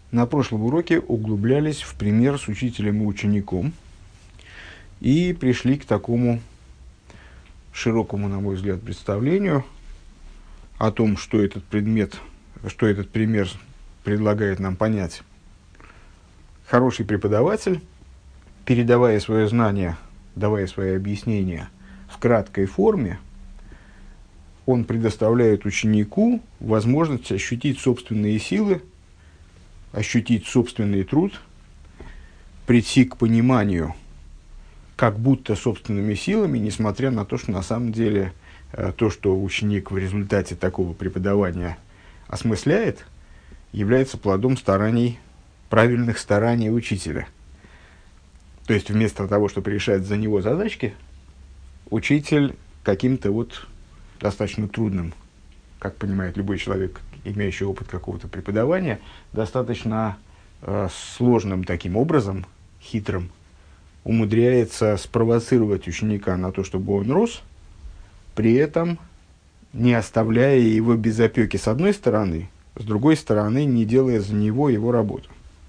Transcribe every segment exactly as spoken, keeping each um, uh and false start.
На прошлом уроке углублялись в пример с учителем и учеником и пришли к такому широкому, на мой взгляд, представлению о том, что этот предмет, что этот пример предлагает нам понять. Хороший преподаватель, передавая свое знание, давая свои объяснения в краткой форме, он предоставляет ученику возможность ощутить собственные силы, ощутить собственный труд, прийти к пониманию, как будто собственными силами, несмотря на то, что на самом деле э, то, что ученик в результате такого преподавания осмысляет, является плодом стараний, правильных стараний учителя. То есть вместо того, чтобы решать за него задачки, учитель каким-то вот достаточно трудным, как понимает любой человек, имеющий опыт какого-то преподавания, достаточно э, сложным таким образом, хитрым, умудряется спровоцировать ученика на то, чтобы он рос, при этом не оставляя его без опеки с одной стороны, с другой стороны, не делая за него его работу.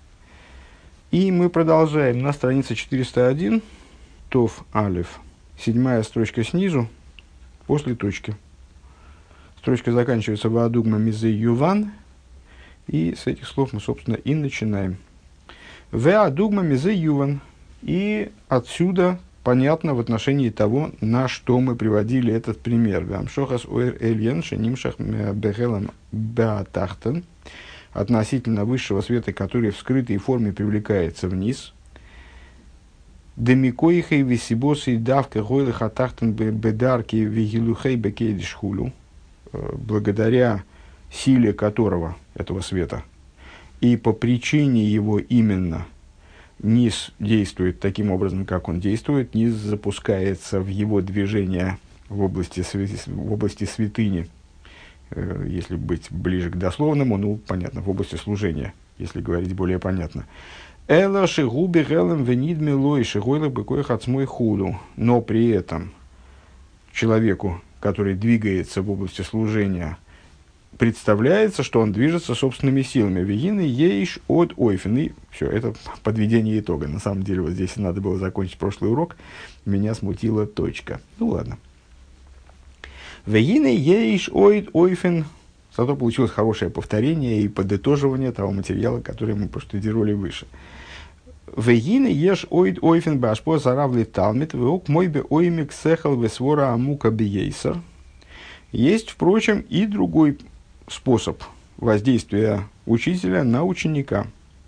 И мы продолжаем на странице четыреста один, Тов Алеф, седьмая строчка снизу, после точки. Строчка заканчивается «Ваадугма мизе юван», и с этих слов мы, собственно, и начинаем. «Ваадугма мизе юван», и отсюда понятно в отношении того, на что мы приводили этот пример. «Вамшохас уэр эльен шенимшах бехелам беатахтен», относительно высшего света, который в скрытой форме привлекается вниз. «Демикоихей висибосы давка гойлых атахтен бедарки вигилухей бекейдишхулю», благодаря силе которого, этого света, и по причине его именно, низ действует таким образом, как он действует, низ запускается в его движение в области, в области святыни, если быть ближе к дословному, ну, понятно, в области служения, если говорить более понятно. «Эла шигуби гелем венид милой шигойлах бекоях ацмой худу», но при этом человеку, который двигается в области служения, представляется, что он движется собственными силами. «Вегины ейш от ойфен». И все, это подведение итога. На самом деле, вот здесь надо было закончить прошлый урок. Меня смутила точка. Ну, ладно. «Вегины ейш от ойфен». Зато получилось хорошее повторение и подытоживание того материала, который мы проштудировали выше. «Вегины еш от ойфен башпо заравли талмит веок мой бе оймик сехал весвора амука биейсер». Есть, впрочем, и другой способ воздействия учителя на ученика,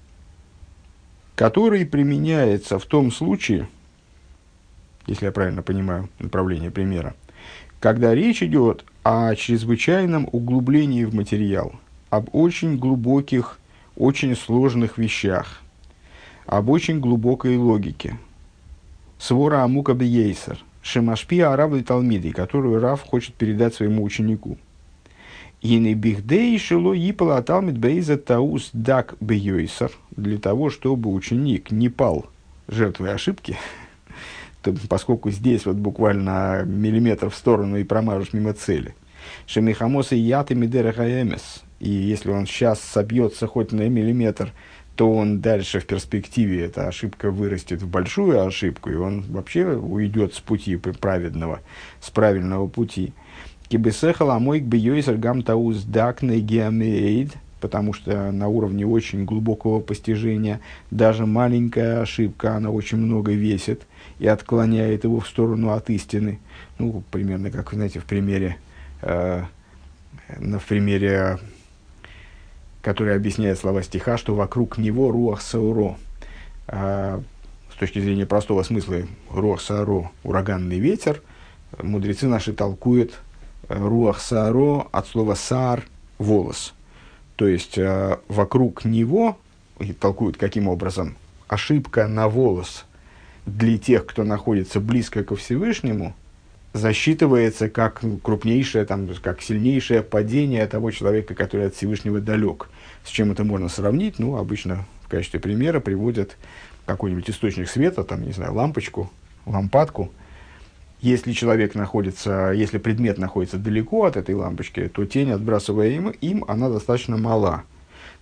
который применяется в том случае, если я правильно понимаю направление примера, когда речь идет о чрезвычайном углублении в материал, об очень глубоких, очень сложных вещах, об очень глубокой логике. Свора амука биейсер, шемашпи арав и талмиды, которую Рав хочет передать своему ученику. И не бихдей шило ипала талмид бейза таус дак бейойсер, для того, чтобы ученик не пал жертвой ошибки, то, поскольку здесь вот буквально миллиметр в сторону и промажешь мимо цели. Шемихамоса яты мидера хаэмес, и если он сейчас собьется хоть на миллиметр, то он дальше в перспективе, эта ошибка вырастет в большую ошибку, и он вообще уйдет с пути праведного, с правильного пути. Кибесехала мойк бьёйсер гам тауз дакне геомеид, потому что на уровне очень глубокого постижения даже маленькая ошибка, она очень много весит и отклоняет его в сторону от истины. Ну, примерно как, знаете, в примере, э, на в примере, который объясняет слова стиха, что вокруг него руах сауро. Э, с точки зрения простого смысла, руах сауро – ураганный ветер. Мудрецы наши толкуют руах сааро от слова саар – волос. То есть, э, вокруг него, и толкуют каким образом, ошибка на волос для тех, кто находится близко ко Всевышнему, засчитывается как крупнейшее, там, как сильнейшее падение того человека, который от Всевышнего далек. С чем это можно сравнить? Ну, обычно в качестве примера приводят какой-нибудь источник света, там, не знаю, лампочку, лампадку. Если человек находится, если предмет находится далеко от этой лампочки, то тень, отбрасывая им, им она достаточно мала.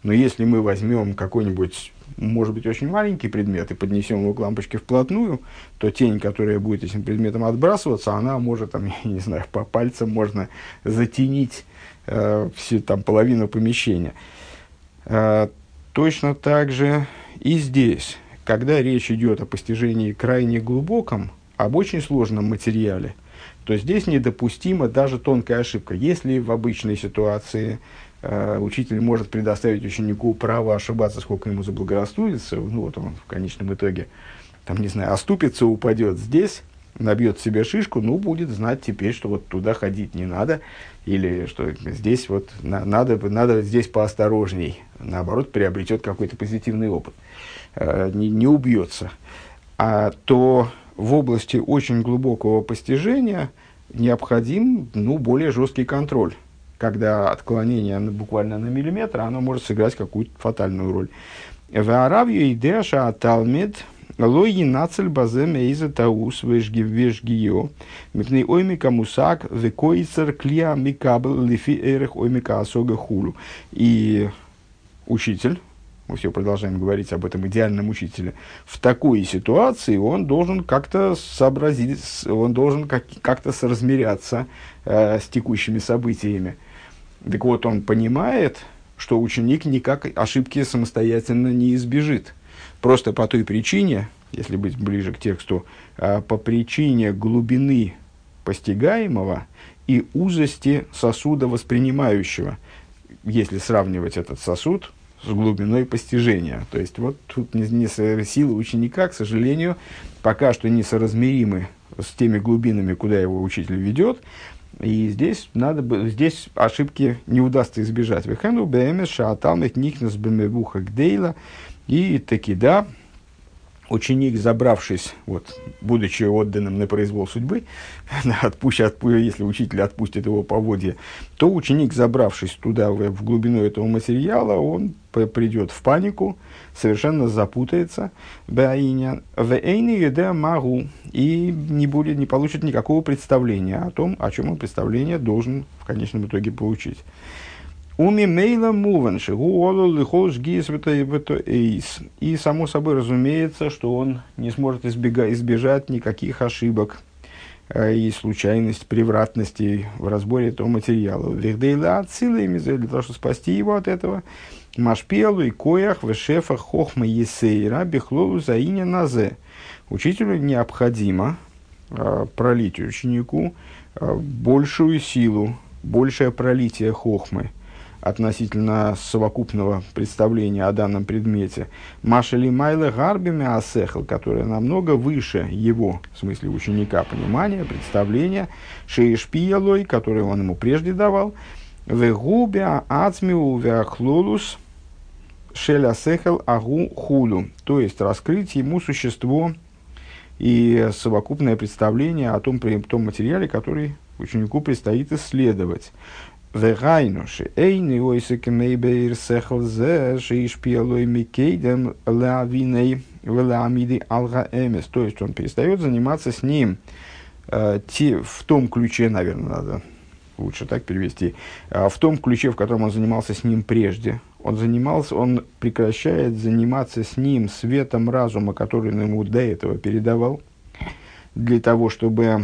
Но если мы возьмем какой-нибудь, может быть, очень маленький предмет и поднесем его к лампочке вплотную, то тень, которая будет этим предметом отбрасываться, она может, там, я не знаю, по пальцам можно затенить э, всю там половину помещения. Э, точно так же и здесь, когда речь идет о постижении крайне глубоком, об очень сложном материале, то здесь недопустима даже тонкая ошибка. Если в обычной ситуации э, учитель может предоставить ученику право ошибаться, сколько ему заблагорассудится, ну вот он в конечном итоге, там, не знаю, оступится, упадет здесь, набьет себе шишку, ну, будет знать теперь, что вот туда ходить не надо, или что здесь вот на, надо, надо здесь поосторожней, наоборот, приобретет какой-то позитивный опыт, э, не, не убьется. А то в области очень глубокого постижения необходим, ну, более жесткий контроль, когда отклонение буквально на миллиметр, оно может сыграть какую-то фатальную роль. В Аравию идеша аталмид лои нацель баземе из таус вежгио мипней оймика мусак векоицер клия микабл лифи эрех оймика асога хулу. И учитель, мы все продолжаем говорить об этом идеальном учителе, в такой ситуации он должен как-то сообразить, он должен как- как-то соразмеряться э, с текущими событиями. Так вот, он понимает, что ученик никак ошибки самостоятельно не избежит. Просто по той причине, если быть ближе к тексту, э, по причине глубины постигаемого и узости сосуда воспринимающего, если сравнивать этот сосуд с глубиной постижения. То есть, вот тут не, не, силы ученика, к сожалению, пока что несоразмеримы с теми глубинами, куда его учитель ведет, и здесь, надо, здесь ошибки не удастся избежать. И таки да, ученик, забравшись, вот, будучи отданным на произвол судьбы, отпущ, отпу, если учитель отпустит его поводья, то ученик, забравшись туда, в, в глубину этого материала, он п- придет в панику, совершенно запутается, и не, будет, не получит никакого представления о том, о чем он представление должен в конечном итоге получить. Уми мейла муванши, и само собой разумеется, что он не сможет избега, избежать никаких ошибок э, и случайностей, превратностей в разборе этого материала. Вихдейла цилами для того, чтобы спасти его от этого. Машпелу и коях вешефа хохма есейра бихлолу заиня назе. Учителю необходимо э, пролить ученику э, большую силу, большее пролитие хохмы относительно совокупного представления о данном предмете, Машели Майле Гарбими Асехл, которая намного выше его, в смысле ученика, понимания, представления, Шеишпиелой, который он ему прежде давал, Вегубя Ацмиу Веахлолус Шеля Сехл Агу Хулу, то есть раскрыть ему существо и совокупное представление о том, том материале, который ученику предстоит исследовать. Вегайнуши, эйни ойсекемейбейр сехл зе, шеишпиелой микейдем лавиней веламиди алгаэмес. То есть он перестает заниматься с ним э, те, в том ключе, наверное, надо лучше так перевести, э, в том ключе, в котором он занимался с ним прежде. Он занимался, он прекращает заниматься с ним светом разума, который он ему до этого передавал, для того, чтобы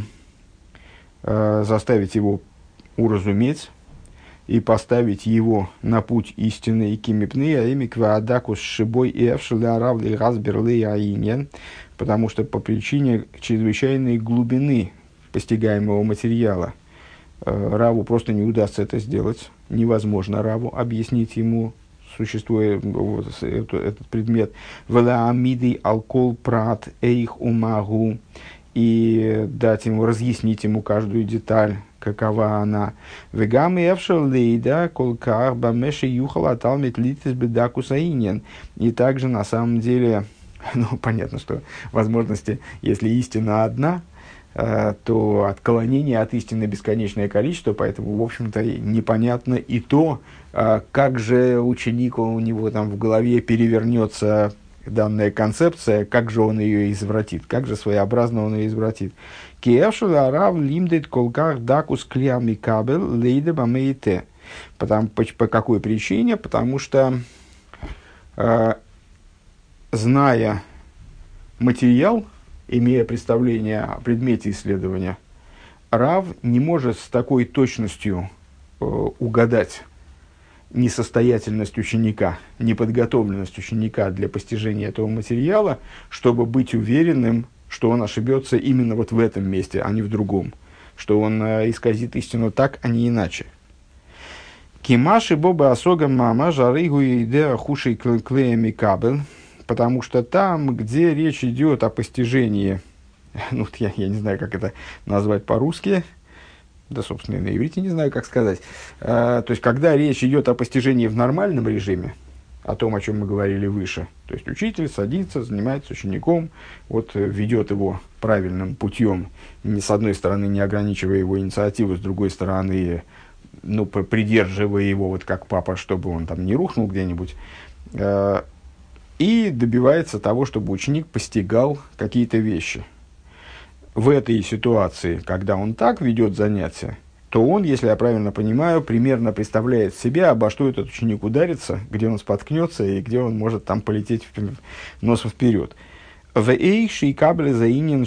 э, заставить его уразуметь и поставить его на путь истины, и кимипны, а ими кваадакус шибой и эвшелеаравли разберли аинен, потому что по причине чрезвычайной глубины постигаемого материала э, Раву просто не удастся это сделать. Невозможно Раву объяснить ему существует вот, этот, этот предмет. Велаамиды алкол прат эйх умагу, и дать ему, разъяснить ему каждую деталь, какова она. Вегам и эвшелейда колкар бамеши юхала талмит литис бедакусаинен. И также на самом деле, ну понятно, что возможности, если истина одна, э, то отклонение от истины бесконечное количество, поэтому, в общем-то, непонятно и то, э, как же ученик у него там в голове перевернется данная концепция, как же он ее извратит, как же своеобразно он ее извратит. Киевшула арав лимдет колках дакус клиами кабел лейде бамеите. По, по какой причине? Потому что э, зная материал, имея представление о предмете исследования, Рав не может с такой точностью э, угадать несостоятельность ученика, неподготовленность ученика для постижения этого материала, чтобы быть уверенным, что он ошибется именно вот в этом месте, а не в другом, что он э, исказит истину так, а не иначе. Кимаши боба осога мама жарыгу идея хушей клеями кабель, потому что там, где речь идет о постижении, ну, я, я не знаю, как это назвать по-русски, да, собственно, и на иврите не знаю, как сказать. А, то есть, когда речь идет о постижении в нормальном режиме, о том, о чем мы говорили выше, то есть, учитель садится, занимается учеником, вот, ведет его правильным путем, не, с одной стороны, не ограничивая его инициативу, с другой стороны, ну, придерживая его, вот как папа, чтобы он там не рухнул где-нибудь, а, и добивается того, чтобы ученик постигал какие-то вещи. В этой ситуации, когда он так ведет занятия, то он, если я правильно понимаю, примерно представляет себе, обо что этот ученик ударится, где он споткнется и где он может там полететь в, носом вперед. В эйши и кабле заинен,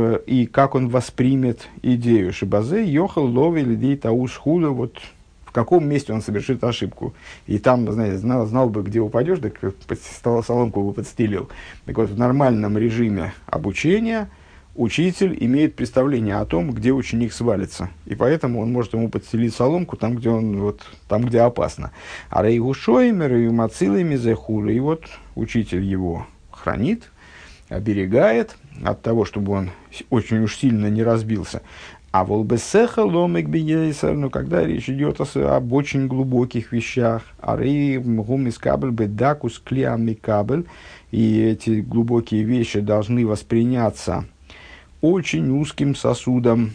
и как он воспримет идею шибазе, йохал лови людей тауш худа, вот в каком месте он совершит ошибку. И там, знаете, знал, знал бы, где упадешь, так соломку бы подстелил. Так вот, в нормальном режиме обучения учитель имеет представление о том, где ученик свалится. И поэтому он может ему подстелить соломку там, где, он, вот, там, где опасно. А рейгушоймер и мацилами зехура. И вот учитель его хранит, оберегает от того, чтобы он очень уж сильно не разбился. А волбесеха ломек бейсер, но когда речь идет о, об очень глубоких вещах, а рей мгумис кабель бедакус клиам кабель, и эти глубокие вещи должны восприняться очень узким сосудом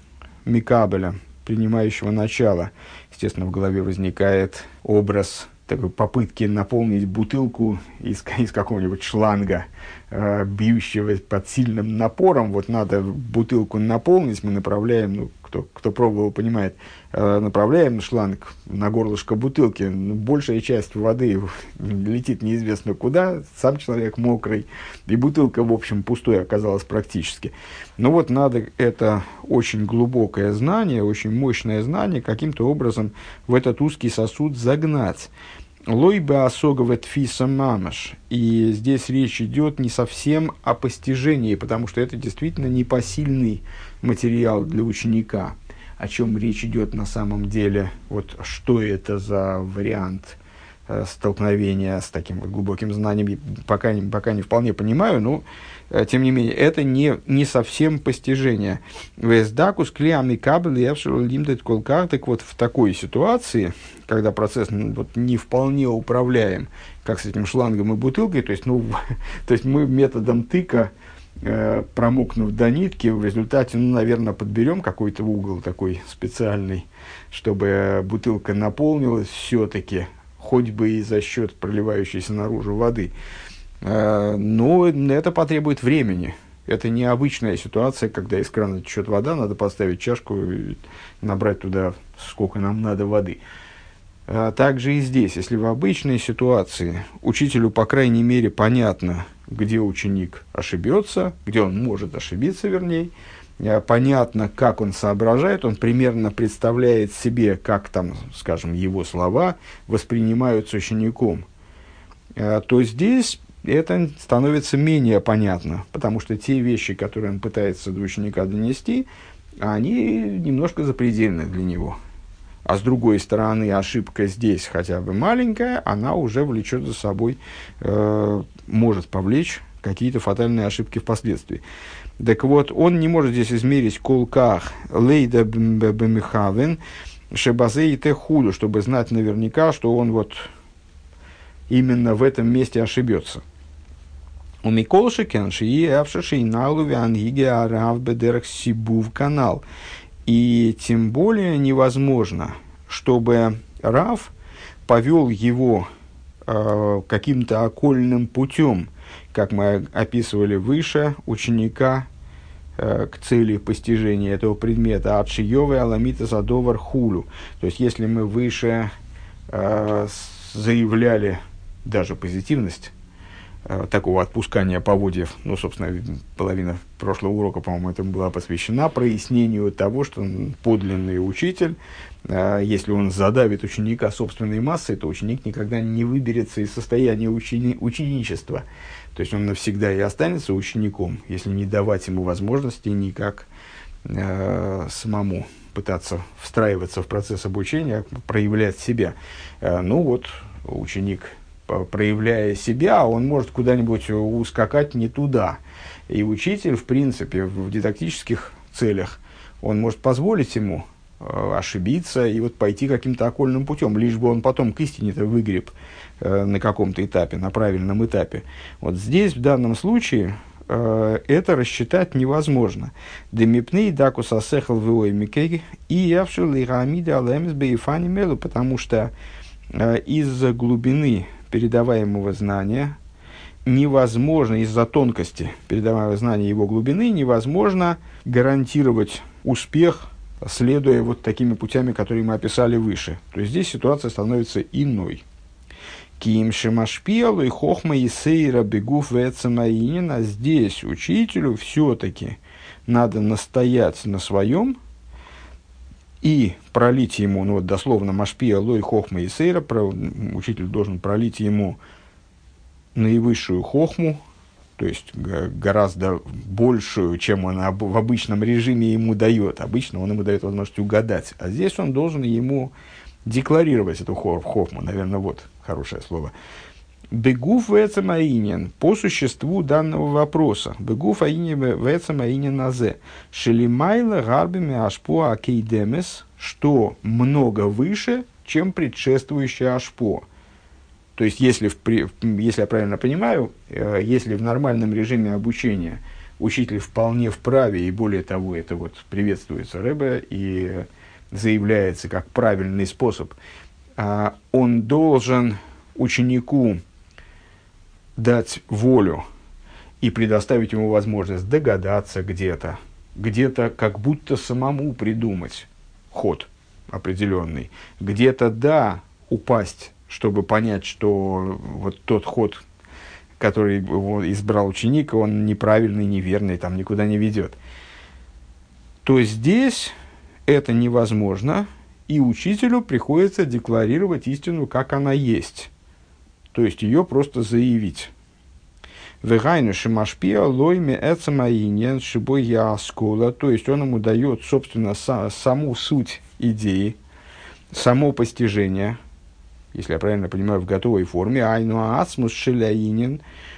микабеля, принимающего начало. Естественно, в голове возникает образ такой попытки наполнить бутылку из, из какого-нибудь шланга, э, бьющего под сильным напором. Вот надо бутылку наполнить, мы направляем, ну, кто, кто пробовал, понимает, э, направляем шланг на горлышко бутылки. Ну, большая часть воды летит неизвестно куда, сам человек мокрый, и бутылка, в общем, пустой оказалась практически. Но вот надо это очень глубокое знание, очень мощное знание каким-то образом в этот узкий сосуд загнать. Лойба осоговет фиса мамаш. И здесь речь идет не совсем о постижении, потому что это действительно непосильный материал для ученика. О чем речь идет на самом деле, вот что это за вариант э, столкновения с таким вот глубоким знанием, пока не, пока не вполне понимаю, но э, тем не менее, это не, не совсем постижение. Вездакус клеами кабель и эвшел лимдет колкар. Так вот, в такой ситуации, когда процесс ну, вот, не вполне управляем, как с этим шлангом и бутылкой, то есть, ну, то есть мы методом тыка, э, промокнув до нитки, в результате, ну, наверное, подберем какой-то угол такой специальный, чтобы бутылка наполнилась все-таки, хоть бы и за счет проливающейся наружу воды. Э, но это потребует времени. Это необычная ситуация, когда из крана течет вода, надо поставить чашку и набрать туда сколько нам надо воды. А также и здесь, если в обычной ситуации учителю, по крайней мере, понятно, где ученик ошибется, где он может ошибиться, вернее, понятно, как он соображает, он примерно представляет себе, как там, скажем, его слова воспринимаются учеником, то здесь это становится менее понятно, потому что те вещи, которые он пытается до ученика донести, они немножко запредельны для него. А с другой стороны, ошибка здесь хотя бы маленькая, она уже влечет за собой, э, может повлечь какие-то фатальные ошибки впоследствии. Так вот, он не может здесь измерить колках лейда бэмихавен шебазе и те худу, чтобы знать наверняка, что он вот именно в этом месте ошибется. У Миколши Кенши и Авшаши Налуви Ангиге Арав Бедерах Сибув канал. И тем более невозможно, чтобы Рав повел его э, каким-то окольным путем, как мы описывали выше, ученика э, к цели постижения этого предмета от Шиёвы Аламита Задовар Хулю. То есть, если мы выше э, заявляли даже позитивность э, такого отпускания поводьев. Ну, собственно, половина прошлого урока, по-моему, этому была посвящена прояснению того, что подлинный учитель, э, если он задавит ученика собственной массой, то ученик никогда не выберется из состояния учени- ученичества. То есть он навсегда и останется учеником, если не давать ему возможности никак э, самому пытаться встраиваться в процесс обучения, проявлять себя. Э, ну вот, ученик, проявляя себя, он может куда-нибудь ускакать не туда. И учитель, в принципе, в дидактических целях, он может позволить ему э, ошибиться и вот пойти каким-то окольным путем, лишь бы он потом к истине-то выгреб э, на каком-то этапе, на правильном этапе. Вот здесь, в данном случае, это рассчитать невозможно. Демипней дакус асехал вой микеги и явшил и рамида алэмс бейфани мелу, потому что э, из-за глубины передаваемого знания невозможно, из-за тонкости передаваемого знания его глубины невозможно гарантировать успех, следуя вот такими путями, которые мы описали выше. То есть здесь ситуация становится иной. Ким шимашпиалу и хохма и сейра бегуф вецамаинина. Здесь учителю все-таки надо настоять на своем и пролить ему, ну вот дословно машпиалу и хохма и сейра, про, учитель должен пролить ему наивысшую хохму, то есть г- гораздо большую, чем он об, в обычном режиме ему дает. Обычно он ему дает возможность угадать, а здесь он должен ему декларировать эту хохму, наверное, вот хорошее слово. Бегуф вецамаинин, по существу данного вопроса. Бегуф вецамаинин назе. Шелимайла гарбими ашпо акейдемес, что много выше, чем предшествующее ашпо. То есть, если, в, если я правильно понимаю, если в нормальном режиме обучения учитель вполне вправе, и более того, это вот приветствуется Ребе и заявляется как правильный способ, он должен ученику дать волю и предоставить ему возможность догадаться где-то, где-то как будто самому придумать ход определенный, где-то, да, упасть, чтобы понять, что вот тот ход, который избрал ученик, он неправильный, неверный, там никуда не ведет. То здесь это невозможно, и учителю приходится декларировать истину, как она есть. То есть ее просто заявить. То есть он ему дает, собственно, са- саму суть идеи, само постижение, если я правильно понимаю, в готовой форме, айну ацмус шеляинин,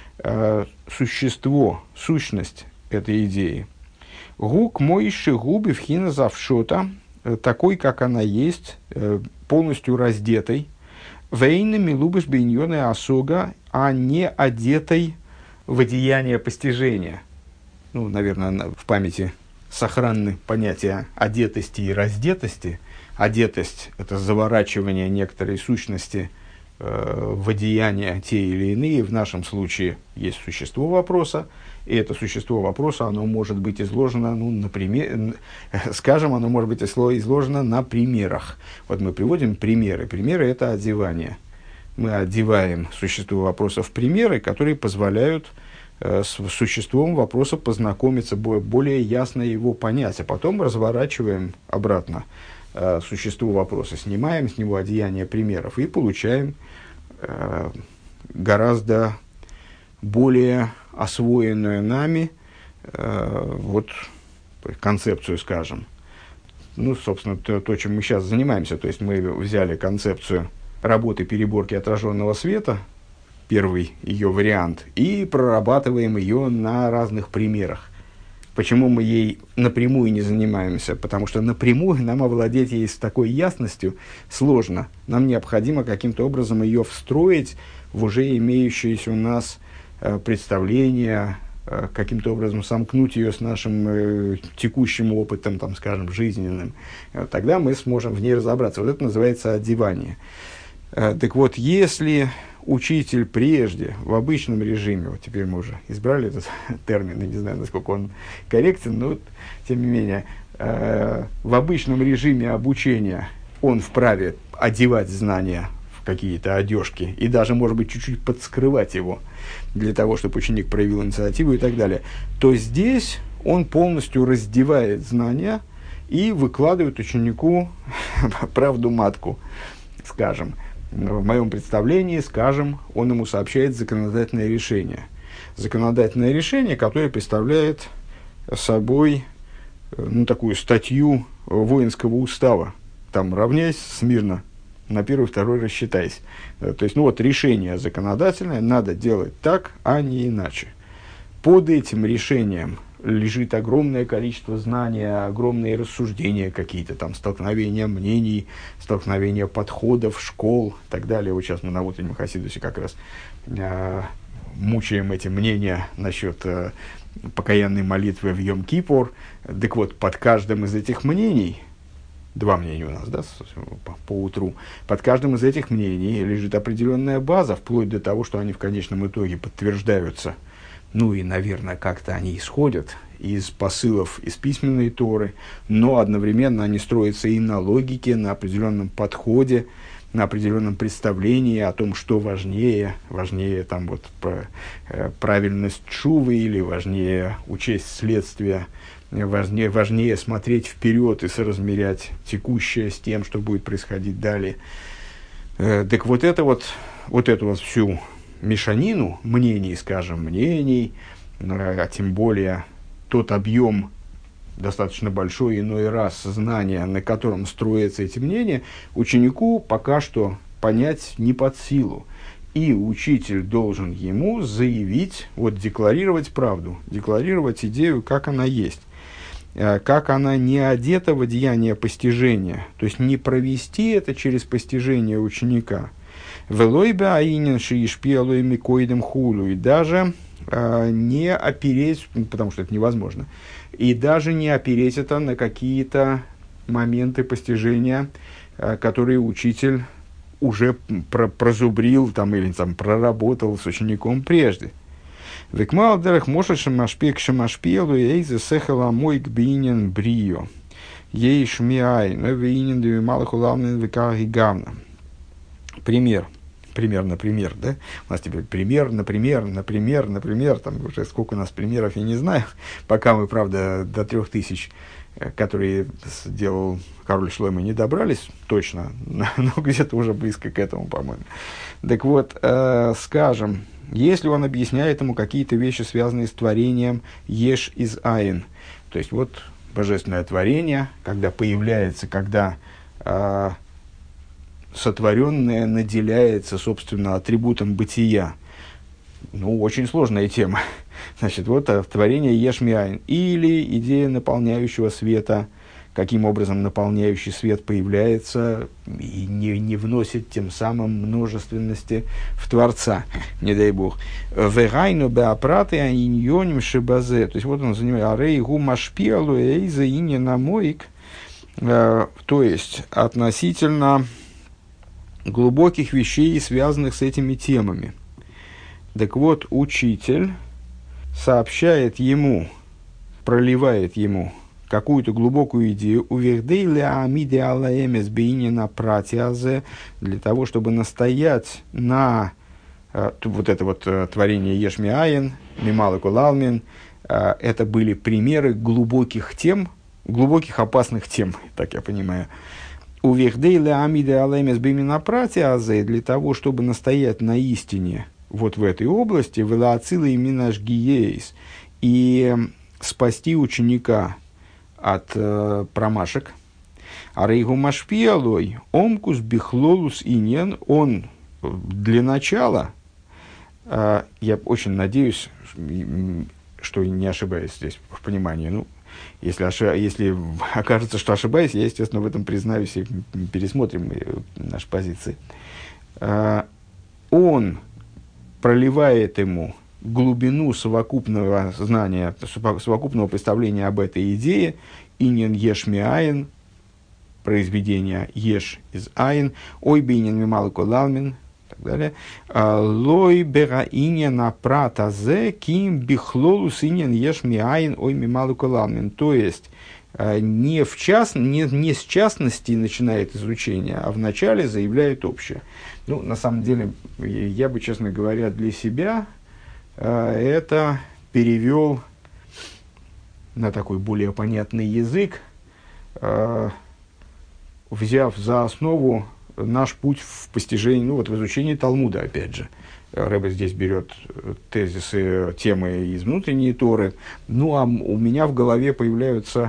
существо, сущность этой идеи. Гук мойши губи вхина завшота, такой, как она есть, полностью раздетой, вейнами лубыш бейньоны асога, а не одетой в одеяние постижения. Ну, наверное, в памяти сохранны понятия одетости и раздетости. Одетость – это заворачивание некоторой сущности э, в одеяния те или иные. В нашем случае есть существо вопроса, и это существо вопроса, оно может быть изложено, ну, например, скажем, оно может быть изложено на примерах. Вот мы приводим примеры. Примеры – это одевание. Мы одеваем существо вопроса в примеры, которые позволяют э, с существом вопроса познакомиться, более ясно его понять, а потом разворачиваем обратно э, существо вопроса, снимаем с него одеяние примеров и получаем э, гораздо более освоенную нами э, вот, концепцию, скажем. Ну, собственно, то, то, чем мы сейчас занимаемся. То есть мы взяли концепцию работы переборки отраженного света, первый ее вариант, и прорабатываем ее на разных примерах. Почему мы ей напрямую не занимаемся? Потому что напрямую нам овладеть ей с такой ясностью сложно. Нам необходимо каким-то образом ее встроить в уже имеющиеся у нас э, представления, э, каким-то образом сомкнуть ее с нашим э, текущим опытом, там, скажем, жизненным. Э, тогда мы сможем в ней разобраться. Вот это называется одевание. Э, так вот, если учитель прежде, в обычном режиме, вот теперь мы уже избрали этот термин, я не знаю, насколько он корректен, но тем не менее, э, в обычном режиме обучения он вправе одевать знания какие-то одежки, и даже, может быть, чуть-чуть подскрывать его, для того, чтобы ученик проявил инициативу и так далее, то здесь он полностью раздевает знания и выкладывает ученику правду матку, скажем. В моем представлении, скажем, он ему сообщает законодательное решение. Законодательное решение, которое представляет собой ну, такую статью воинского устава. Там равняйся смирно, на первый, второй рассчитайся. То есть, ну вот решение законодательное надо делать так, а не иначе. Под этим решением лежит огромное количество знаний, огромные рассуждения какие-то, там, столкновения мнений, столкновения подходов, школ и так далее. Вот сейчас мы на утреннем Хасидусе как раз э, мучаем эти мнения насчет э, покаянной молитвы в Йом-Кипур. Так вот, под каждым из этих мнений, два мнения у нас, да, по, по утру, под каждым из этих мнений лежит определенная база, вплоть до того, что они в конечном итоге подтверждаются. Ну и, наверное, как-то они исходят из посылов из письменной Торы, но одновременно они строятся и на логике, на определенном подходе, на определенном представлении о том, что важнее, важнее там, вот, правильность тшувы или важнее учесть следствие, важнее, важнее смотреть вперед и соразмерять текущее с тем, что будет происходить далее. Так вот это вот, вот эту вот всю мешанину мнений, скажем, мнений, а тем более тот объем достаточно большой иной раз знания, на котором строятся эти мнения, ученику пока что понять не под силу. И учитель должен ему заявить, вот декларировать правду, декларировать идею, как она есть, как она не одета в одеяние постижения, то есть не провести это через постижение ученика. Велойбе аинен шиишпиалуй микоидем хулу, и даже э, не опереть, потому что это невозможно, и даже не опереть это на какие-то моменты постижения, э, которые учитель уже про- прозубрил там, или там, проработал с учеником прежде. Векмалдерах может шамашпек шамашпиалу эйзе сехала мой гбинен брио. Ей шмиай, но винен девималаху лавнен векаги гавна. Пример. Пример, например, да? У нас теперь пример, например, например, например, там уже сколько у нас примеров, я не знаю, пока мы, правда, до трех тысяч, которые сделал король Шлойма, не добрались, точно, но где-то уже близко к этому, по-моему. Так вот, э, скажем, если он объясняет ему какие-то вещи, связанные с творением еш из айн, то есть вот божественное творение, когда появляется, когда э, сотворенное наделяется, собственно, атрибутом бытия. Ну, очень сложная тема. Значит, вот творение еш миайн. Или идея наполняющего света, каким образом наполняющий свет появляется и не, не вносит тем самым множественности в Творца, не дай Бог. Вегайну беапраты аиньоним шибазе. То есть, вот он занимает арей гу машпиалу эйза ине намоик. То есть, относительно глубоких вещей, связанных с этими темами. Так вот, учитель сообщает ему, проливает ему какую-то глубокую идею, для того, чтобы настоять на э, вот это вот э, творение Ешми Аин, Мималы Кулалмин. Э, это были примеры глубоких тем, глубоких опасных тем, так я понимаю. Для того, чтобы настоять на истине вот в этой области, и спасти ученика от э, промашек. А рейгу машпиалой, омкус бихлолус иньян, он для начала, э, я очень надеюсь, что не ошибаюсь здесь в понимании, ну, Если, ошиб... Если окажется, что ошибаюсь, я, естественно, в этом признаюсь и пересмотрим наши позиции. Он проливает ему глубину совокупного знания, совокупного представления об этой идее, инин еш ми айн, произведение еш из айн, ой бинин мималку лалмин, и так далее. Лой бера инин апрата зе ким бихлолус инин еш ми айн, ой мималку лалмин. То есть, не, в част, не, не с частности начинает изучение, а вначале заявляет общее. Ну, на самом деле, я бы, честно говоря, для себя это перевел на такой более понятный язык, взяв за основу наш путь в постижении, ну вот в изучении Талмуда, опять же. Рэбе здесь берет тезисы, темы из внутренней Торы. Ну, а у меня в голове появляются,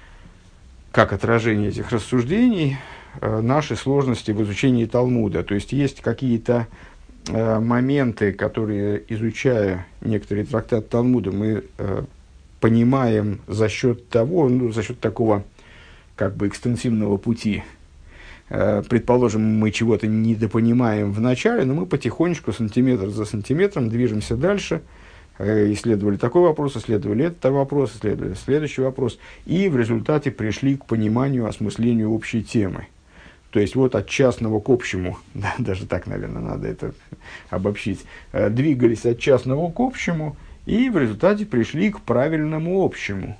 как отражение этих рассуждений, наши сложности в изучении Талмуда. То есть, есть какие-то моменты, которые, изучая некоторые трактаты Талмуда, мы понимаем за счет того, ну, за счет такого как бы экстенсивного пути. Предположим, мы чего-то недопонимаем в начале, но мы потихонечку, сантиметр за сантиметром, движемся дальше. Исследовали такой вопрос, исследовали этот вопрос, исследовали следующий вопрос. И в результате пришли к пониманию, осмыслению общей темы. То есть, вот от частного к общему, да, даже так, наверное, надо это обобщить, двигались от частного к общему, и в результате пришли к правильному общему.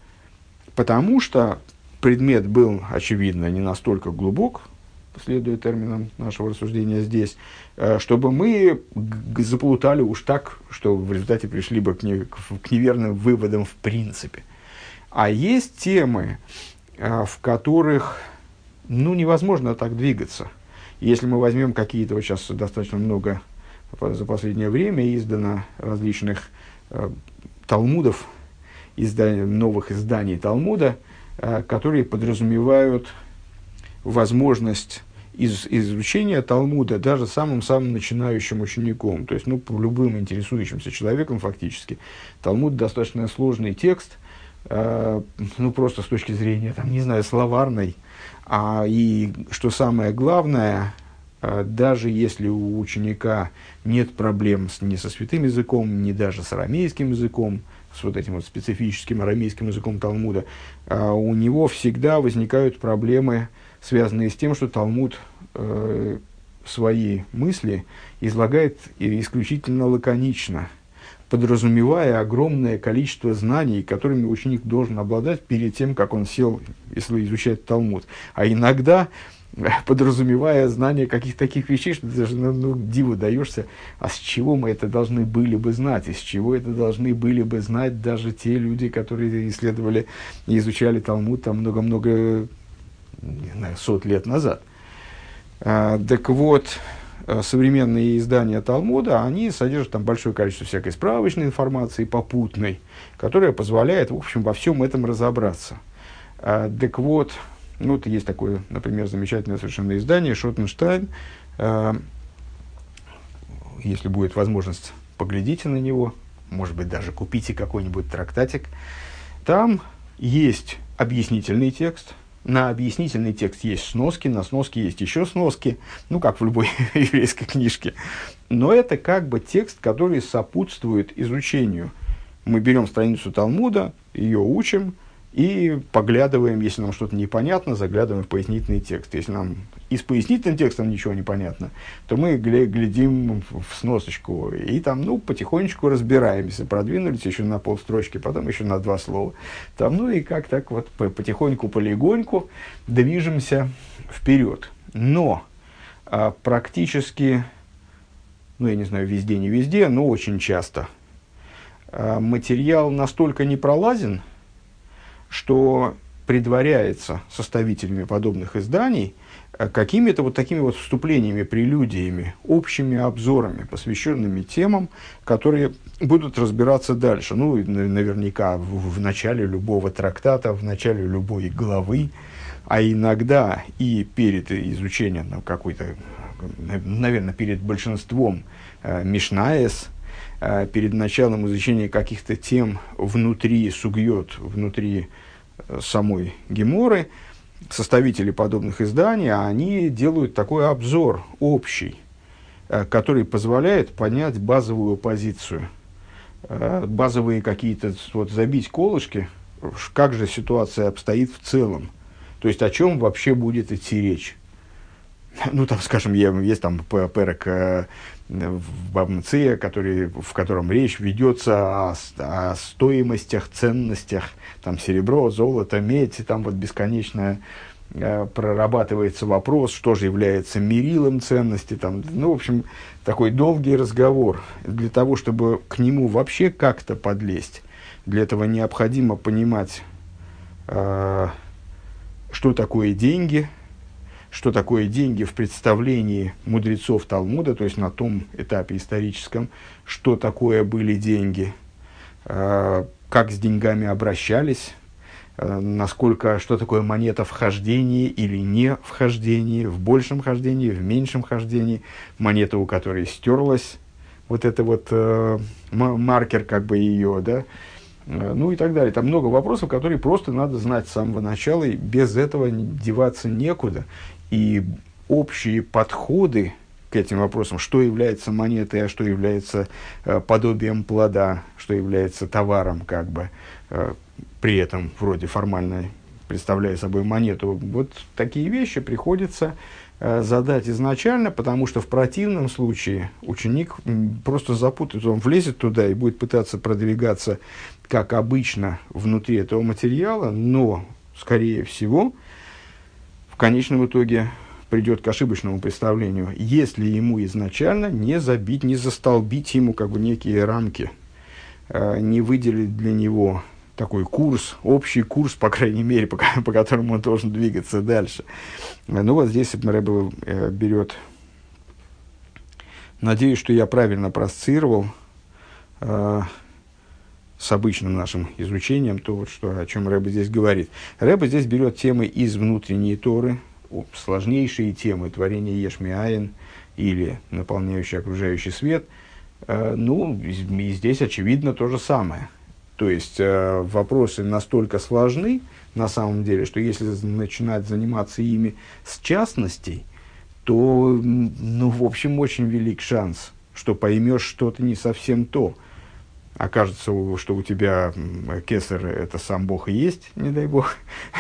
Потому что предмет был, очевидно, не настолько глубок, следуя терминам нашего рассуждения здесь, чтобы мы заплутали уж так, что в результате пришли бы к, не, к неверным выводам в принципе. А есть темы, в которых ну, невозможно так двигаться. Если мы возьмем какие-то, вот сейчас достаточно много за последнее время издано различных э, талмудов, изданий, новых изданий Талмуда, которые подразумевают возможность из, изучения Талмуда даже самым-самым начинающим учеником, то есть ну, любым интересующимся человеком фактически. Талмуд достаточно сложный текст, э, ну просто с точки зрения, там, не знаю, словарной, а, и что самое главное, э, даже если у ученика нет проблем с, ни со святым языком, ни даже с арамейским языком, с вот этим вот специфическим арамейским языком Талмуда, а, у него всегда возникают проблемы, связанные с тем, что Талмуд э, свои мысли излагает исключительно лаконично, подразумевая огромное количество знаний, которыми ученик должен обладать перед тем, как он сел, если изучать Талмуд. А иногда подразумевая знание каких-то таких вещей, что ты даже ну, ну, диву даешься, а с чего мы это должны были бы знать, и с чего это должны были бы знать даже те люди, которые исследовали и изучали Талмуд там много-много, не знаю, сот лет назад. А, так вот, современные издания Талмуда, они содержат там большое количество всякой справочной информации, попутной, которая позволяет, в общем, во всем этом разобраться. А, так вот, ну, вот есть такое, например, замечательное совершенно издание «Шотенштайн». Э, если будет возможность, поглядите на него. Может быть, даже купите какой-нибудь трактатик. Там есть объяснительный текст. На объяснительный текст есть сноски, на сноски есть еще сноски. Ну, как в любой еврейской книжке. Но это как бы текст, который сопутствует изучению. Мы берем страницу Талмуда, ее учим, и поглядываем, если нам что-то непонятно, заглядываем в пояснительный текст. Если нам и с пояснительным текстом ничего не понятно, то мы глядим в сносочку и там, ну, потихонечку разбираемся. Продвинулись еще на полстрочки, потом еще на два слова. Там, ну, и как так вот потихоньку, полегоньку движемся вперед. Но а, практически, ну, я не знаю, везде, не везде, но очень часто а, материал настолько не пролазен, что предваряется составителями подобных изданий какими-то вот такими вот вступлениями, прелюдиями, общими обзорами, посвященными темам, которые будут разбираться дальше. Ну, наверняка в, в начале любого трактата, в начале любой главы, а иногда и перед изучением ну, какой-то, наверное, перед большинством э, Мишнаэс, перед началом изучения каких-то тем внутри сугьот, внутри самой Геморы, составители подобных изданий, они делают такой обзор общий, который позволяет понять базовую позицию, базовые какие-то, вот, забить колышки, как же ситуация обстоит в целом, то есть о чем вообще будет идти речь. Ну, там, скажем, есть там перек э, в Бабмце, который, в котором речь ведется о, о стоимостях, ценностях, там, серебро, золото, медь, и там вот бесконечно э, прорабатывается вопрос, что же является мерилом ценности, там, ну, в общем, такой долгий разговор. Для того, чтобы к нему вообще как-то подлезть, для этого необходимо понимать, э, что такое деньги, что такое деньги в представлении мудрецов Талмуда, то есть на том этапе историческом, что такое были деньги, э, как с деньгами обращались, э, насколько, что такое монета в хождении или не в хождении, в большем хождении, в меньшем хождении, монета, у которой стерлась, вот это вот э, маркер как бы ее, да, э, ну и так далее. Там много вопросов, которые просто надо знать с самого начала, и без этого деваться некуда. И общие подходы к этим вопросам, что является монетой, а что является э, подобием плода, что является товаром, как бы, э, при этом вроде формально представляя собой монету, вот такие вещи приходится э, задать изначально, потому что в противном случае ученик просто запутается, он влезет туда и будет пытаться продвигаться, как обычно, внутри этого материала, но, скорее всего, в конечном итоге придет к ошибочному представлению, если ему изначально не забить, не застолбить ему как бы некие рамки, э, не выделить для него такой курс, общий курс, по крайней мере, по, по которому он должен двигаться дальше. Ну вот здесь Рэбе э, берет, надеюсь, что я правильно проассоциировал э, с обычным нашим изучением, то, вот, что, о чем Рэбе здесь говорит. Рэбе здесь берет темы из внутренней Торы, сложнейшие темы творения Еш Миаин или наполняющий окружающий свет. Э, ну, и здесь очевидно то же самое. То есть э, вопросы настолько сложны на самом деле, что если начинать заниматься ими с частностей, то, ну, в общем, очень велик шанс, что поймешь что-то не совсем то. Окажется, что у тебя кесар – это сам Бог и есть, не дай Бог,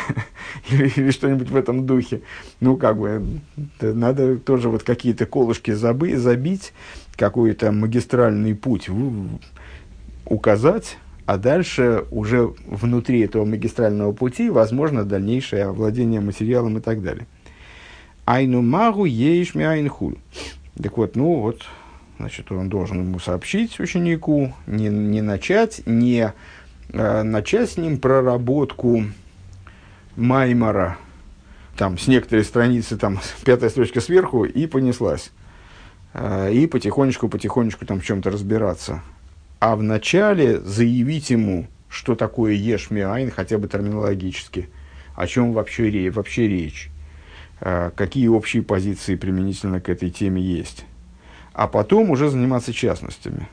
или, или что-нибудь в этом духе. Ну, как бы, надо тоже вот какие-то колышки забы, забить, какой-то магистральный путь в, указать, а дальше уже внутри этого магистрального пути возможно дальнейшее овладение материалом и так далее. Айну магу ейш миайн хуль. Так вот, ну вот, значит, он должен ему сообщить ученику, не, не начать, не э, начать с ним проработку маймара, там, с некоторой страницы, там, пятая строчка сверху, и понеслась. Э, и потихонечку-потихонечку там в чем-то разбираться. А вначале заявить ему, что такое еш миайн, хотя бы терминологически, о чем вообще, вообще речь, э, какие общие позиции применительно к этой теме есть. А потом уже заниматься частностями.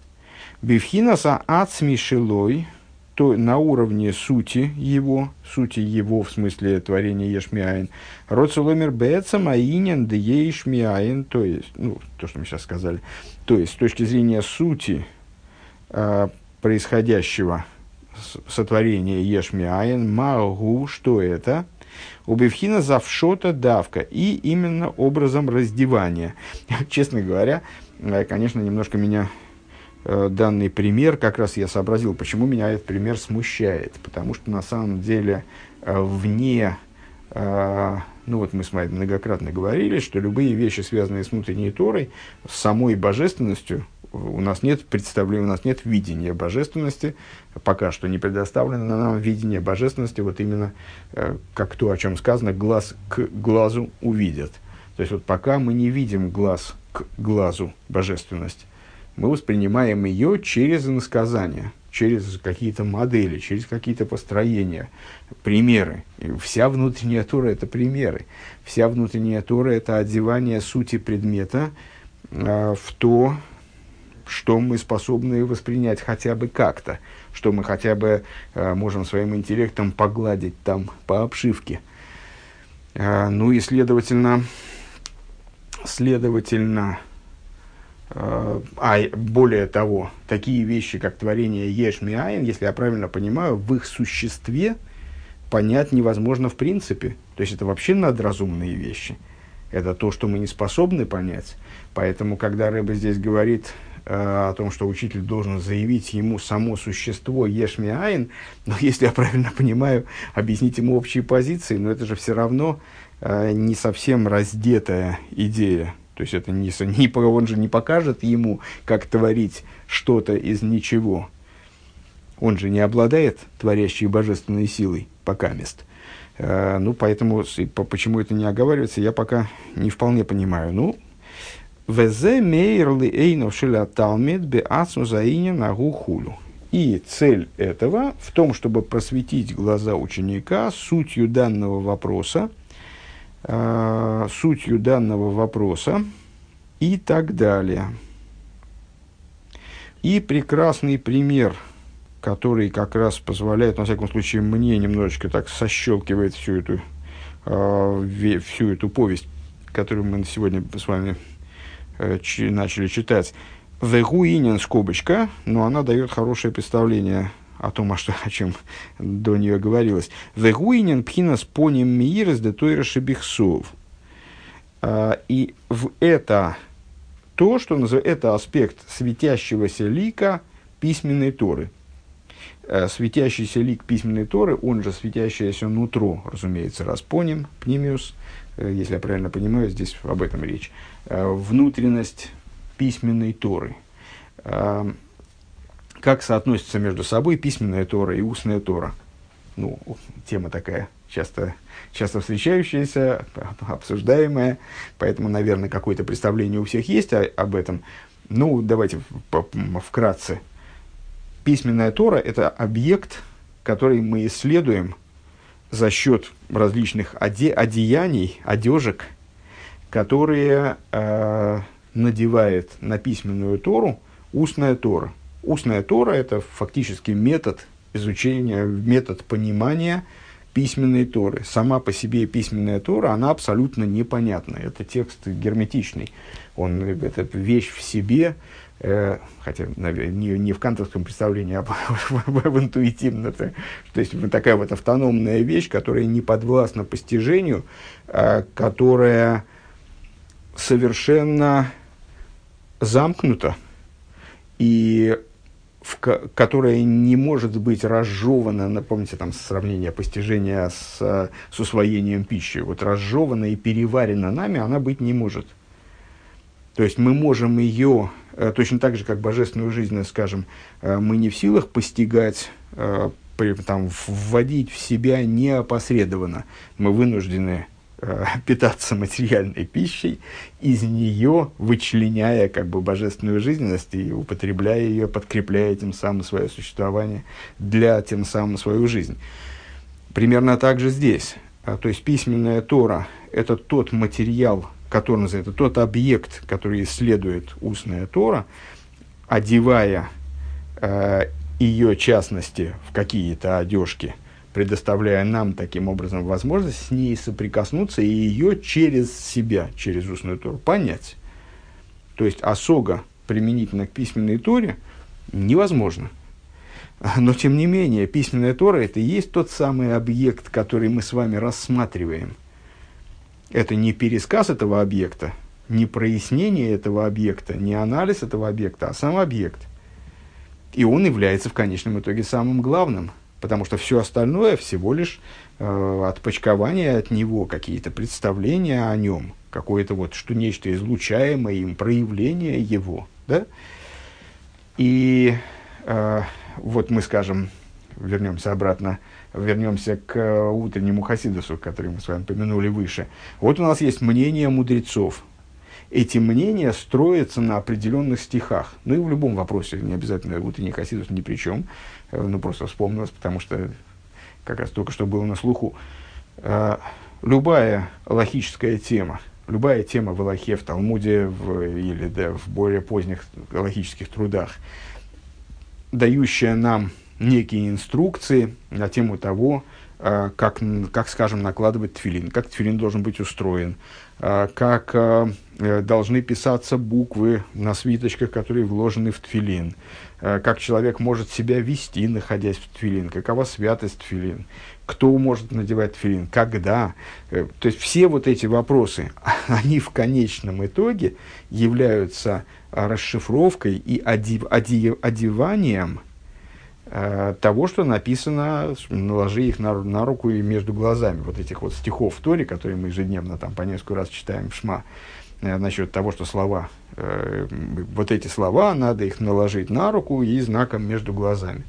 Бифхинаса ацмишилой, то на уровне сути его, сути его в смысле творения еш миайн, роцеломер бецам аинен де еш миайн, то есть, ну, то, что мы сейчас сказали, то есть, с точки зрения сути э, происходящего сотворения еш миайн, магу, что это? У Бифхина завшота давка, и именно образом раздевания. Честно говоря, конечно, немножко меня э, данный пример, как раз я сообразил, почему меня этот пример смущает. Потому что на самом деле э, вне, э, ну вот мы с вами многократно говорили, что любые вещи, связанные с внутренней Торой, с самой божественностью, у нас нет представления, у нас нет видения божественности, пока что не предоставлено нам видение божественности, вот именно э, как то, о чем сказано, глаз к глазу увидят. То есть вот пока мы не видим глаз к глазу божественность, мы воспринимаем ее через иносказания, через какие-то модели, через какие-то построения, примеры. И вся внутренняя Тора – это примеры. Вся внутренняя Тора – это одевание сути предмета э, в то, что мы способны воспринять хотя бы как-то, что мы хотя бы э, можем своим интеллектом погладить там по обшивке. Э, ну и следовательно, следовательно э, а более того, такие вещи, как творение еш миайн, если я правильно понимаю, в их существе понять невозможно в принципе. То есть это вообще надразумные вещи. Это то, что мы не способны понять. Поэтому, когда Рэбе здесь говорит э, о том, что учитель должен заявить ему само существо еш миаин, но если я правильно понимаю, объяснить ему общие позиции, но это же все равно э, не совсем раздетая идея. То есть это не, не, он же не покажет ему, как творить что-то из ничего. Он же не обладает творящей божественной силой, покамест. Э, ну, поэтому, по, почему это не оговаривается, я пока не вполне понимаю. Ну, «Везе мейрли эйнов шеля талмид бе ацу заине нагу хулю». И цель этого в том, чтобы просветить глаза ученика сутью данного вопроса, э, сутью данного вопроса и так далее. И прекрасный пример, который как раз позволяет, на всяком случае, мне немножечко так сощелкивает всю эту, э, всю эту повесть, которую мы сегодня с вами э, ч, начали читать. «Вегуинен» скобочка, но она дает хорошее представление о том, о, что, о чем до нее говорилось. «Вегуинен пхинас поним миирес де тойра шебихсов». И в это то, что называется, это аспект светящегося лика письменной Торы. Светящийся лик письменной Торы, он же светящееся нутро, разумеется, распоним, пнимиус, если я правильно понимаю, здесь об этом речь. Внутренность письменной Торы. Как соотносятся между собой письменная Тора и устная Тора? Ну, тема такая часто, часто встречающаяся, обсуждаемая, поэтому, наверное, какое-то представление у всех есть об этом. Ну, давайте вкратце. Письменная Тора – это объект, который мы исследуем за счет различных оде- одеяний, одежек, которые э, надевает на письменную Тору устная Тора. Устная Тора – это фактически метод изучения, метод понимания письменной Торы. Сама по себе письменная Тора, она абсолютно непонятна. Это текст герметичный. Он, это вещь в себе, э, хотя не, не в кантовском представлении, а в, в, в интуитивном. То есть такая вот автономная вещь, которая не подвластна постижению, э, которая совершенно замкнута и в, которая не может быть разжевана, напомните, там сравнение постижения с, с усвоением пищи, вот разжевана и переварена нами она быть не может. То есть мы можем ее, точно так же, как божественную жизнь, скажем, мы не в силах постигать, там, вводить в себя неопосредованно. Мы вынуждены питаться материальной пищей, из нее вычленяя как бы божественную жизненность и употребляя ее, подкрепляя тем самым свое существование для тем самым свою жизнь. Примерно так же здесь. То есть письменная Тора – это тот материал, который называется, тот объект, который исследует устная Тора, одевая э, ее частности в какие-то одежки, предоставляя нам таким образом возможность с ней соприкоснуться и ее через себя, через устную Тору понять. То есть осога применительно к письменной Торе невозможно. Но тем не менее, письменная Тора – это и есть тот самый объект, который мы с вами рассматриваем. Это не пересказ этого объекта, не прояснение этого объекта, не анализ этого объекта, а сам объект. И он является в конечном итоге самым главным. Потому что все остальное всего лишь э, отпочкование от него, какие-то представления о нем, какое-то вот, что нечто излучаемое им, проявление его. Да? И э, вот мы, скажем, вернемся обратно, вернемся к утреннему хасидусу, который мы с вами помянули выше. Вот у нас есть мнение мудрецов. Эти мнения строятся на определенных стихах. Ну и в любом вопросе, не обязательно утренний хасидус ни при чем. Ну просто вспомнилось, потому что как раз только что было на слуху. Любая логическая тема, любая тема в Алахе, в Талмуде в, или да, в более поздних логических трудах, дающая нам некие инструкции на тему того, как, как, скажем, накладывать тфилин, как тфилин должен быть устроен, как должны писаться буквы на свиточках, которые вложены в тфилин, как человек может себя вести, находясь в тфилин, какова святость тфилин, кто может надевать тфилин, когда. То есть все вот эти вопросы, они в конечном итоге являются расшифровкой и одев, одев, одеванием э, того, что написано, наложи их на, на руку и между глазами, вот этих вот стихов в Торе, которые мы ежедневно там по несколько раз читаем в Шма, э, насчет того, что слова, э, вот эти слова, надо их наложить на руку и знаком между глазами.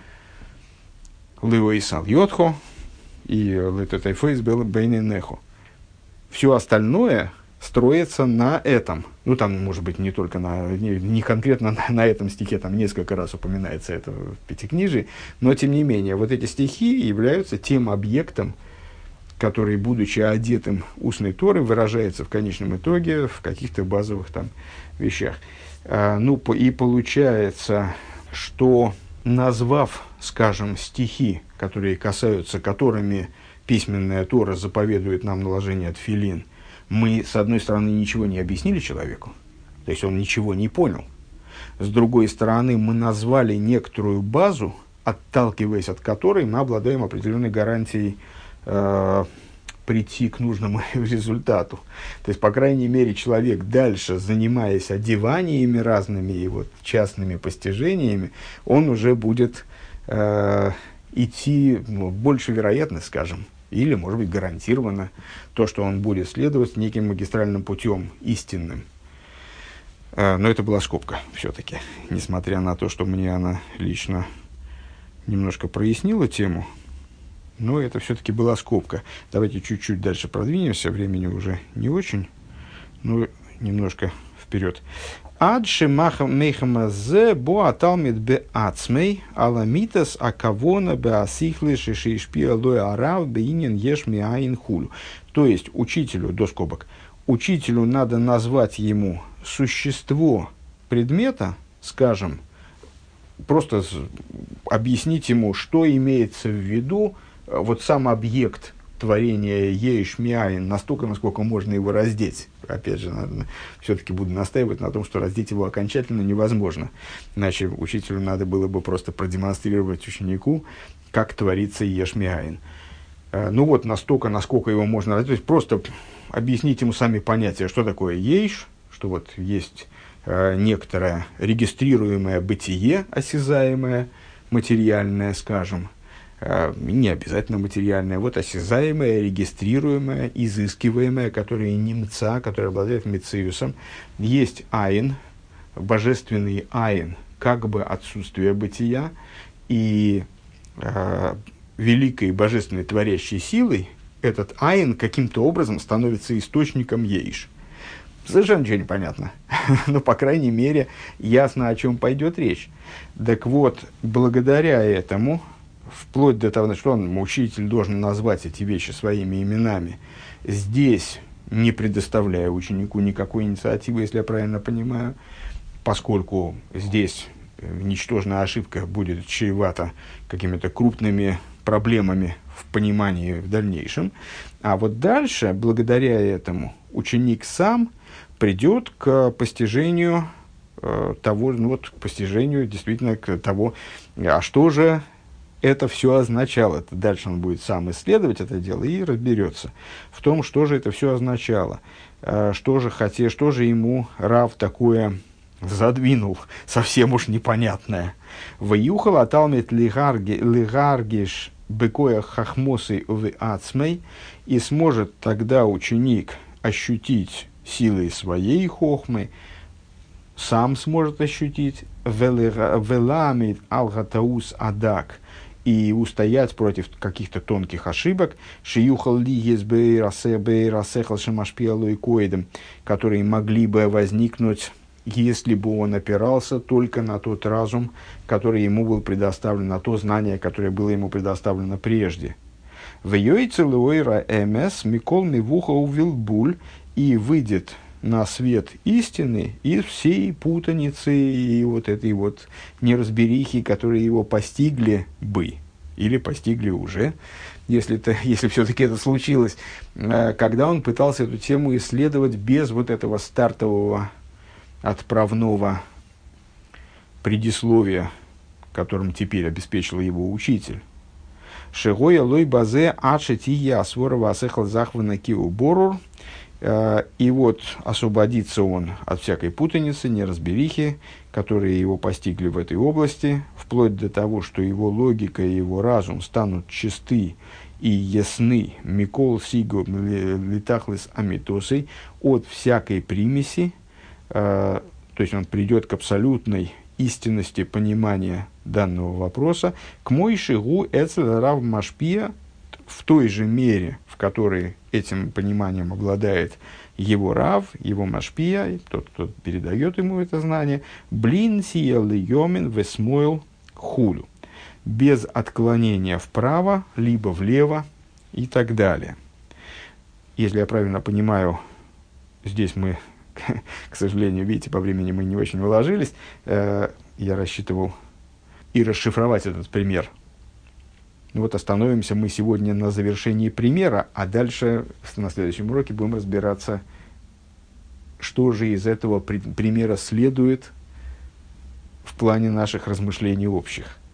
Лыо и сал йотхо и летотай фейс бейненехо. Все остальное строится на этом. Ну, там, может быть, не только на, не, не конкретно на, на этом стихе, там несколько раз упоминается это в Пятикнижии, но, тем не менее, вот эти стихи являются тем объектом, который, будучи одетым устной Торы, выражается в конечном итоге в каких-то базовых там вещах. А, ну, по, и получается, что, назвав, скажем, стихи, которые касаются, которыми письменная Тора заповедует нам наложение тфилин, мы, с одной стороны, ничего не объяснили человеку, то есть он ничего не понял. С другой стороны, мы назвали некоторую базу, отталкиваясь от которой мы обладаем определенной гарантией э, прийти к нужному результату. То есть, по крайней мере, человек, дальше занимаясь одеваниями разными и вот частными постижениями, он уже будет э, идти, ну, больше вероятность, скажем, или, может быть, гарантированно то, что он будет следовать неким магистральным путем истинным. Но это была скобка все-таки. Несмотря на то, что мне она лично немножко прояснила тему, но это все-таки была скобка. Давайте чуть-чуть дальше продвинемся. Времени уже не очень, но немножко вперед. Адши мейхамазе бо аталмит бе ацмей аламитас акавона бе асихлы шишишпи алой арав бе инин ешми аин хулю. То есть учителю, до скобок, учителю надо назвать ему существо предмета, скажем, просто объяснить ему, что имеется в виду, вот сам объект творения еш миаин, настолько, насколько можно его раздеть. Опять же, надо, все-таки буду настаивать на том, что раздеть его окончательно невозможно. Иначе учителю надо было бы просто продемонстрировать ученику, как творится еш миаин. Ну вот, настолько, насколько его можно раздеть. То есть, просто объяснить ему сами понятия, что такое еш, что вот есть э, некоторое регистрируемое бытие, осязаемое, материальное, скажем, не обязательно материальное, вот осязаемое, регистрируемое, изыскиваемое, которое немца, которое обладает мециусом. Есть айн, божественный айн, как бы отсутствие бытия, и э, великой божественной творящей силой этот айн каким-то образом становится источником ейш. Совершенно ничего не понятно, но, по крайней мере, ясно, о чем пойдет речь. Так вот, благодаря этому, вплоть до того, что он, учитель, должен назвать эти вещи своими именами, здесь, не предоставляя ученику никакой инициативы, если я правильно понимаю, поскольку здесь ничтожная ошибка будет чревата какими-то крупными проблемами в понимании в дальнейшем. А вот дальше, благодаря этому, ученик сам придет к постижению э, того, ну вот, к постижению действительно к того, а что же это все означало. Это дальше он будет сам исследовать это дело и разберется в том, что же это все означало, э, что же хотел, что же ему Рав такое задвинул, совсем уж непонятное. «Ваюхал аталмит лигаргиш бекоя хахмосы увы ацмей», и сможет тогда ученик ощутить силой своей хохмы, сам сможет ощутить веламит алгатаус адак, и устоять против каких-то тонких ошибок, шиюхал ли есбейрасехал шамашпиалу и коидом, которые могли бы возникнуть, если бы он опирался только на тот разум, который ему был предоставлен, на то знание, которое было ему предоставлено прежде. В йойцелуэйра эмес микол мивуха увилбуль, и выйдет на свет истины из всей путаницы и вот этой вот неразберихи, которые его постигли бы. или постигли уже, если, это, если все-таки это случилось, когда он пытался эту тему исследовать без вот этого стартового отправного предисловия, которым теперь обеспечил его учитель. Шегоя лой базе ачети ясворова асехал захвана киу борур. И вот освободится он от всякой путаницы, неразберихи, которые его постигли в этой области, вплоть до того, что его логика и его разум станут чисты и ясны, микол сиго литахлес амитосой, от всякой примеси, то есть он придет к абсолютной истинности понимания данного вопроса, к мойшигу эцель рав машпия, в той же мере, в которой этим пониманием обладает его рав, его машпия, тот, кто передает ему это знание, блин сиел йомин весмойл хулю, без отклонения вправо, либо влево и так далее. Если я правильно понимаю, здесь мы, к сожалению, видите, по времени мы не очень уложились, я рассчитывал и расшифровать этот пример. Ну вот остановимся мы сегодня на завершении примера, а дальше на следующем уроке будем разбираться, что же из этого при- примера следует в плане наших размышлений общих.